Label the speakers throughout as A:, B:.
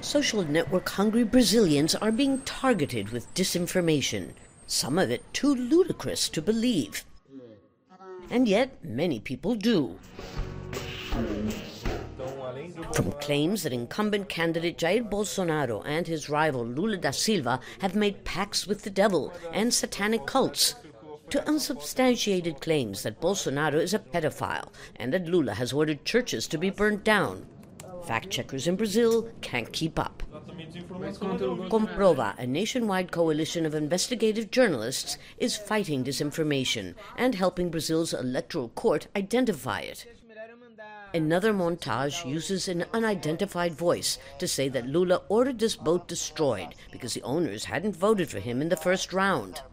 A: Social network-hungry Brazilians are being targeted with disinformation, some of it too ludicrous to believe. And yet, many people do. From claims that incumbent candidate Jair Bolsonaro and his rival Lula da Silva have made pacts with the devil and satanic cults, to unsubstantiated claims that Bolsonaro is a pedophile and that Lula has ordered churches to be burnt down. Fact-checkers in Brazil can't keep up. Comprova, a nationwide coalition of investigative journalists, is fighting disinformation and helping Brazil's electoral court identify it. Another montage uses an unidentified voice to say that Lula ordered this boat destroyed because the owners hadn't voted for him in the first round.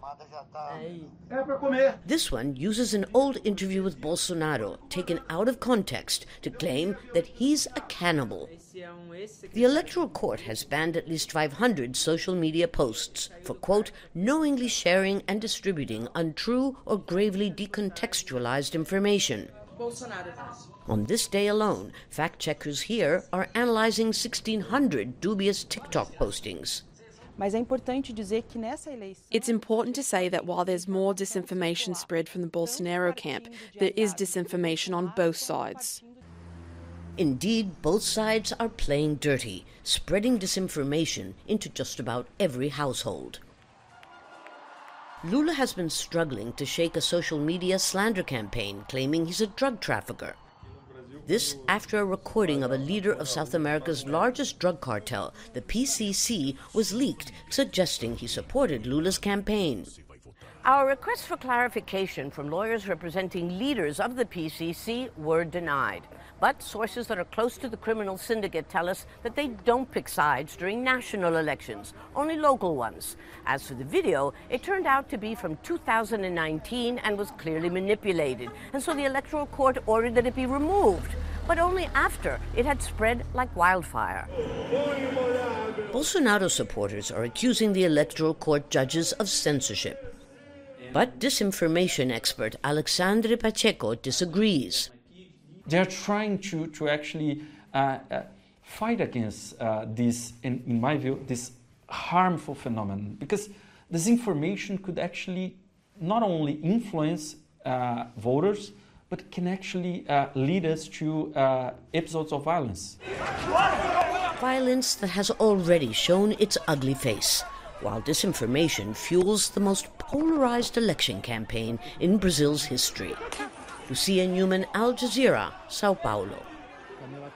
A: This one uses an old interview with Bolsonaro, taken out of context, to claim that he's a cannibal. The Electoral Court has banned at least 500 social media posts for, quote, knowingly sharing and distributing untrue or gravely decontextualized information. On this day alone, fact-checkers here are analyzing 1,600 dubious TikTok postings.
B: It's important to say that while there's more disinformation spread from the Bolsonaro camp, there is disinformation on both sides.
A: Indeed, both sides are playing dirty, spreading disinformation into just about every household. Lula has been struggling to shake a social media slander campaign claiming he's a drug trafficker. This after a recording of a leader of South America's largest drug cartel, the PCC, was leaked, suggesting he supported Lula's campaign. Our requests for clarification from lawyers representing leaders of the PCC were denied. But sources that are close to the criminal syndicate tell us that they don't pick sides during national elections, only local ones. As for the video, it turned out to be from 2019 and was clearly manipulated, and so the Electoral Court ordered that it be removed, but only after it had spread like wildfire. Bolsonaro supporters are accusing the Electoral Court judges of censorship. But disinformation expert Alexandre Pacheco disagrees.
C: They're trying to actually fight against this, in my view, this harmful phenomenon, because disinformation could actually not only influence voters, but can actually lead us to episodes of violence.
A: Violence that has already shown its ugly face, while disinformation fuels the most polarized election campaign in Brazil's history. Lucia Newman, Al Jazeera, Sao Paulo.